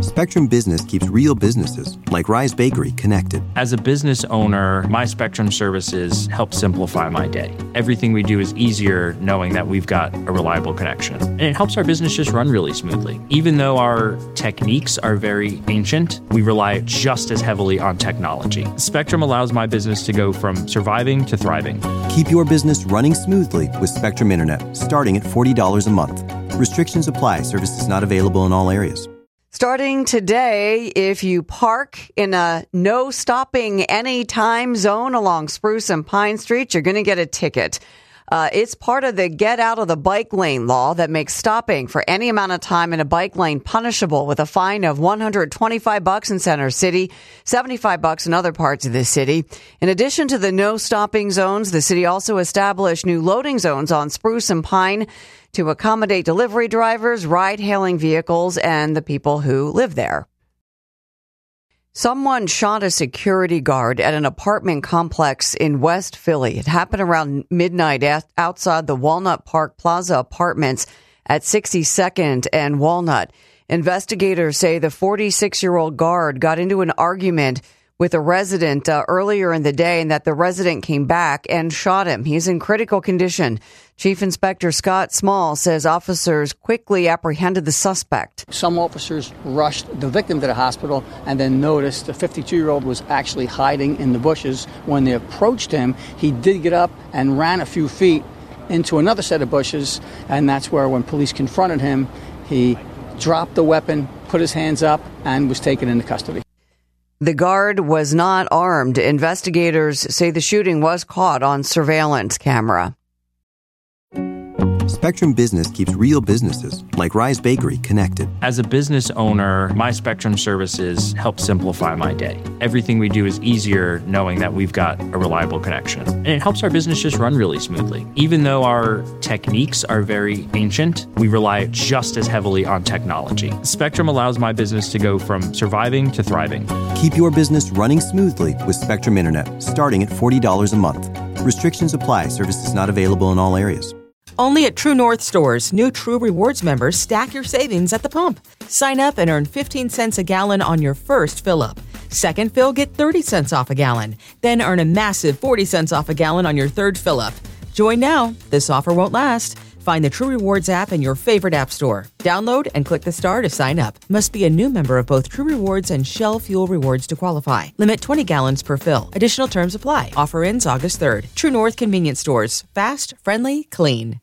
Spectrum Business keeps real businesses, like Rise Bakery, connected. As a business owner, my Spectrum services help simplify my day. Everything we do is easier knowing that we've got a reliable connection. And it helps our business just run really smoothly. Even though our techniques are very ancient, we rely just as heavily on technology. Spectrum allows my business to go from surviving to thriving. Keep your business running smoothly with Spectrum Internet, starting at $40 a month. Restrictions apply. Services not available in all areas. Starting today, if you park in a no stopping anytime zone along Spruce and Pine Street, you're going to get a ticket. It's part of the get out of the bike lane law that makes stopping for any amount of time in a bike lane punishable with a fine of $125 in Center City, $75 in other parts of the city. In addition to the no stopping zones, the city also established new loading zones on Spruce and Pine to accommodate delivery drivers, ride-hailing vehicles, and the people who live there. Someone shot a security guard at an apartment complex in West Philly. It happened around midnight outside the Walnut Park Plaza Apartments at 62nd and Walnut. Investigators say the 46-year-old guard got into an argument with a resident earlier in the day and that the resident came back and shot him. He's in critical condition. Chief Inspector Scott Small says officers quickly apprehended the suspect. Some officers rushed the victim to the hospital and then noticed the 52-year-old was actually hiding in the bushes. When they approached him, he did get up and ran a few feet into another set of bushes, and that's where when police confronted him, he dropped the weapon, put his hands up, and was taken into custody. The guard was not armed. Investigators say the shooting was caught on surveillance camera. Spectrum Business keeps real businesses, like Rise Bakery, connected. As a business owner, my Spectrum services help simplify my day. Everything we do is easier knowing that we've got a reliable connection. And it helps our business just run really smoothly. Even though our techniques are very ancient, we rely just as heavily on technology. Spectrum allows my business to go from surviving to thriving. Keep your business running smoothly with Spectrum Internet, starting at $40 a month. Restrictions apply. Services not available in all areas. Only at True North stores, new True Rewards members stack your savings at the pump. Sign up and earn 15 cents a gallon on your first fill-up. Second fill, get 30 cents off a gallon. Then earn a massive 40 cents off a gallon on your third fill-up. Join now. This offer won't last. Find the True Rewards app in your favorite app store. Download and click the star to sign up. Must be a new member of both True Rewards and Shell Fuel Rewards to qualify. Limit 20 gallons per fill. Additional terms apply. Offer ends August 3rd. True North Convenience Stores. Fast, friendly, clean.